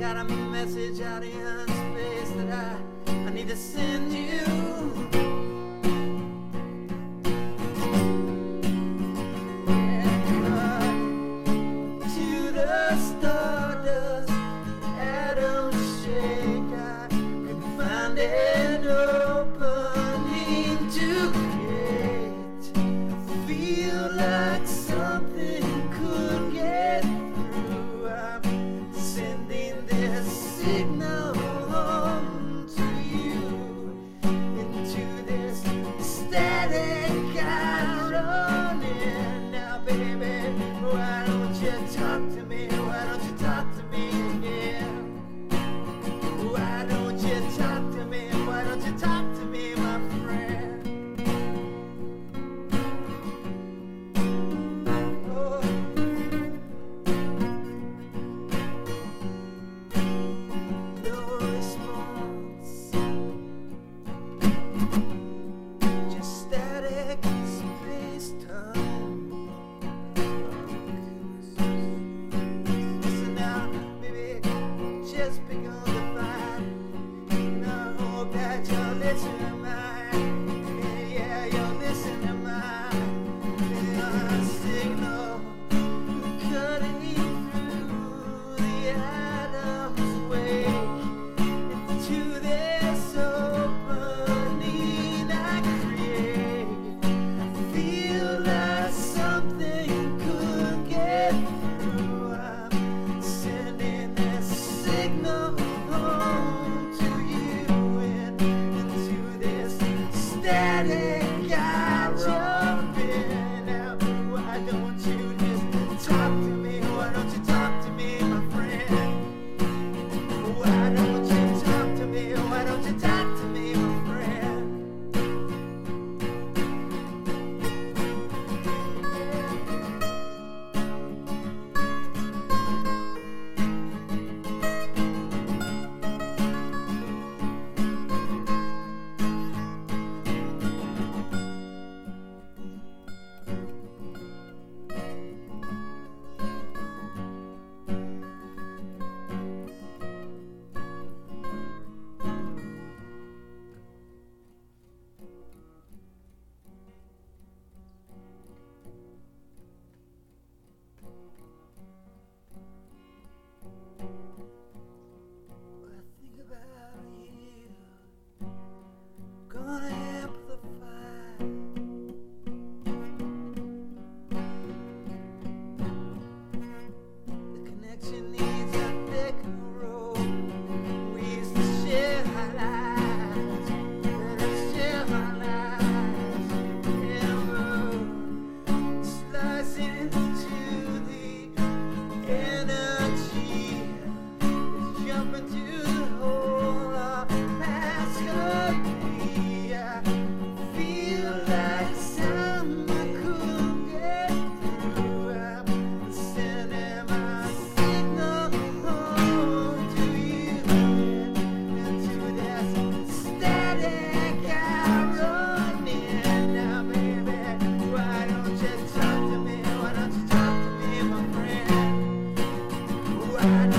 got a message out in space that I need to send you. To the stardust, atoms shake. I could find an opening to create. Feel like something could get through. I'm sending this signal to you into this static irony. Now, baby, why don't you talk to me? Why don't you talk to me again? Why don't you talk to me? Why don't you talk to me, my friend? Oh. No response, just static space-time. Listen now, baby, just begun to find. And I hope that you'll listen to mine. Yeah, you'll listen to mine. Signal cutting through the atoms, wake into this opening I create. Feel like something could get through. I'm sending this signal home to you and into this static I jump in. Now, why don't you just talk to me? Why don't you talk to me, my friend? Why don't you talk to me? Why don't you talk to me, my friend? When I think about you, gonna amplify. The connection needs a thicker rope. We used to share our lives, let us share our lives. And slicing into the energy. Jump into the hole of masquerade. I feel like someone could get through. I'm sending my signal home to you into this static irony. Now, baby, why don't you talk to me? Why don't you talk to me, my friend? Why